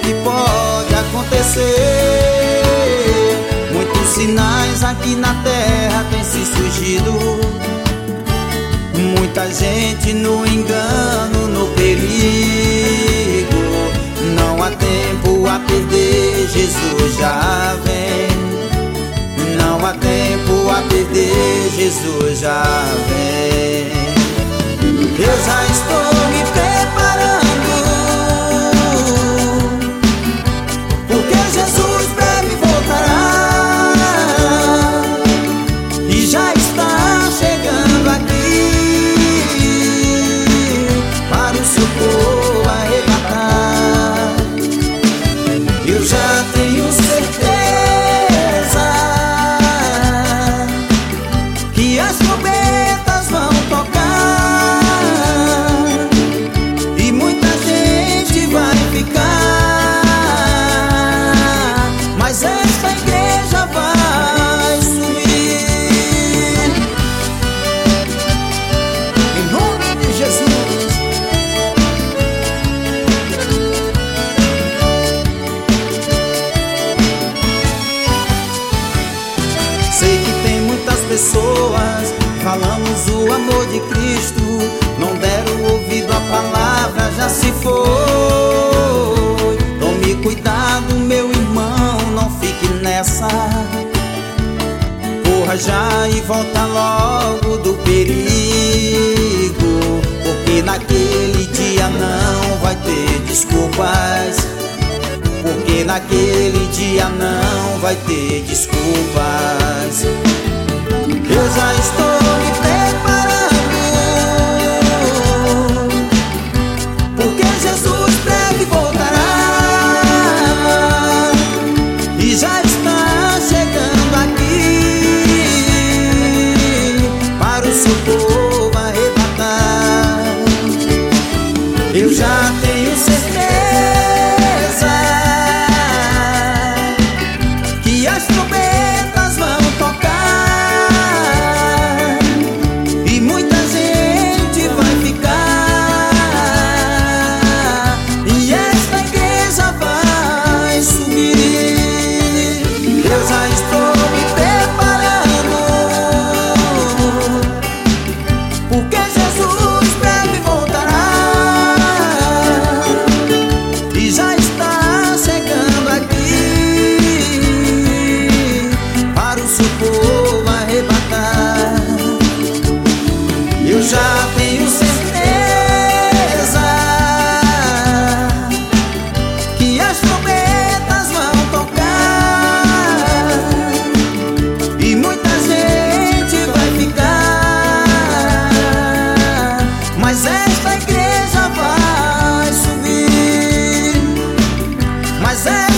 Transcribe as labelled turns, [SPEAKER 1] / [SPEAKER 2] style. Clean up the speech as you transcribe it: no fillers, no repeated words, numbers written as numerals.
[SPEAKER 1] que pode acontecer. Muitos sinais aqui na terra têm se surgido, muita gente no engano, no perigo. Não há tempo a perder, Jesus já vem. Não há tempo a perder, Jesus já vem. Eu já estou me preparando, porque Jesus breve voltará e já está chegando aqui para o seu povo arrebatar. Eu já tenho certeza que as trombetas vão tocar e muita gente vai ficar, mas esta igreja vai subir em nome de Jesus. Sei que tem muitas pessoas falamos o amor de Cristo, não deram ouvido à palavra, já se foi. Tome cuidado, meu irmão, não fique nessa. Corra já e volta logo do perigo, porque naquele dia não vai ter desculpas. Porque naquele dia não vai ter desculpas. Eu já estou me preparando, porque Jesus breve voltará e já está chegando aqui para o seu povo arrebatar. Eu já tenho certeza que as trombetas vão tocar e muita gente vai ficar, e esta igreja vai subir. Eu já estou me preparando, porque Jesus breve voltará e já está chegando aqui para o seu povo arrebatar. Eu já tenho certeza que as trombetas vão tocar e muita gente vai ficar, mas esta igreja vai subir. Mas